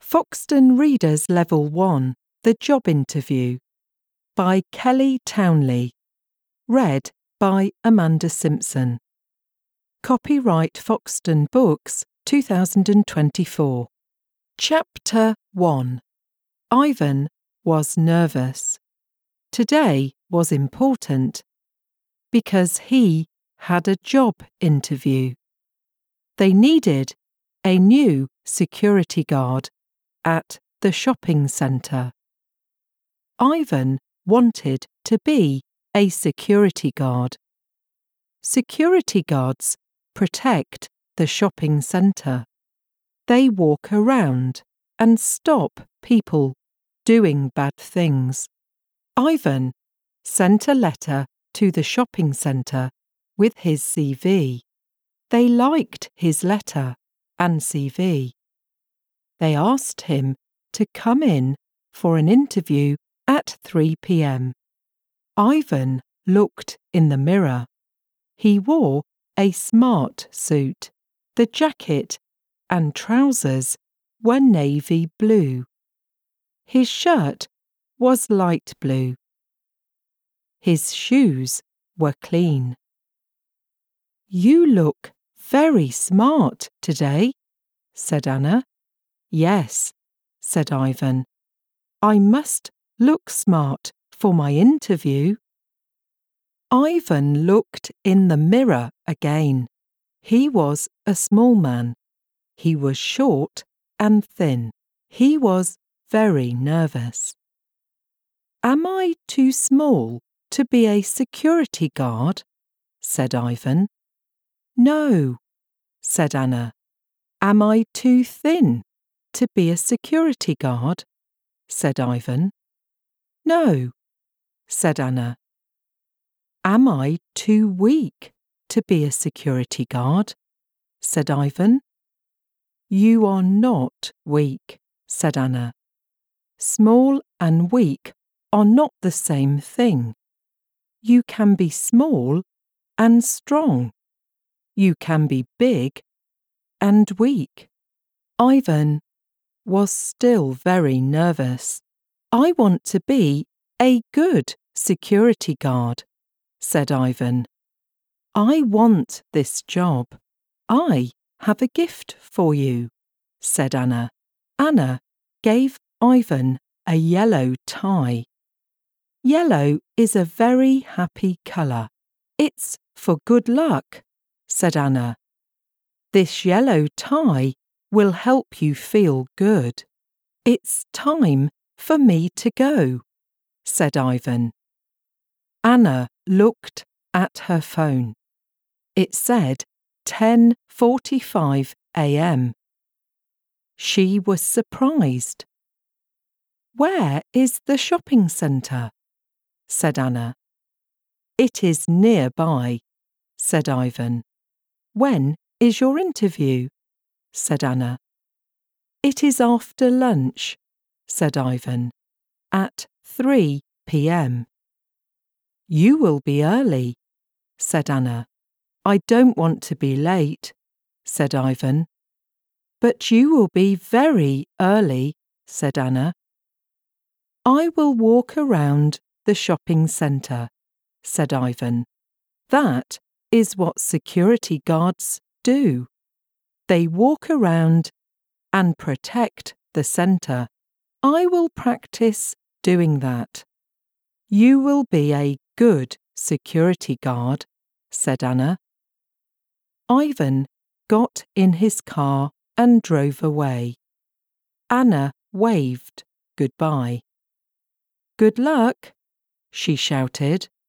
Foxton Readers Level 1, The Job Interview, by Kelly Townley. Read by Amanda Simpson. Copyright Foxton Books, 2024. Chapter 1. Ivan was nervous. Today was important because he had a job interview. They needed a new security guard at the shopping centre. Ivan wanted to be a security guard. Security guards protect the shopping centre. They walk around and stop people doing bad things. Ivan sent a letter to the shopping centre with his CV. They liked his letter and CV. They asked him to come in for an interview at 3 p.m. Ivan looked in the mirror. He wore a smart suit. The jacket and trousers were navy blue. His shirt was light blue. His shoes were clean. "You look very smart today," said Anna. "Yes," said Ivan. "I must look smart for my interview." Ivan looked in the mirror again. He was a small man. He was short and thin. He was very nervous. "Am I too small to be a security guard?" said Ivan. "No," said Anna. "Am I too thin to be a security guard?" said Ivan. "No," said Anna. "Am I too weak to be a security guard?" said Ivan. "You are not weak," said Anna. "Small and weak are not the same thing. You can be small and strong. You can be big and weak." Ivan was still very nervous. "I want to be a good security guard," said Ivan. "I want this job. I have a gift for you," said Anna. Anna gave Ivan a yellow tie. "Yellow is a very happy colour. It's for good luck," said Anna. "This yellow tie will help you feel good." "It's time for me to go," said Ivan. Anna looked at her phone. It said 10:45 a.m. She was surprised. "Where is the shopping centre?" said Anna. "It is nearby," said Ivan. "When is your interview?" said Anna. "It is after lunch," said Ivan, "at 3 p.m. "You will be early," said Anna. "I don't want to be late," said Ivan. "But you will be very early," said Anna. "I will walk around the shopping centre," said Ivan. "That is what security guards do. They walk around and protect the centre. I will practice doing that." "You will be a good security guard," said Anna. Ivan got in his car and drove away. Anna waved goodbye. "Good luck," she shouted.